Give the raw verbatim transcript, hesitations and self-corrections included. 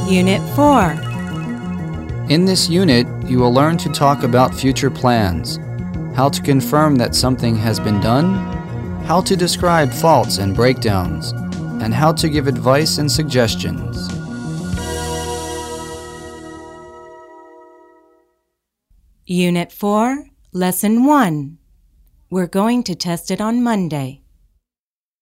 Unit four. In this unit, you will learn to talk about future plans, how to confirm that something has been done, how to describe faults and breakdowns, and how to give advice and suggestions. Unit four, Lesson one. We're going to test it on Monday.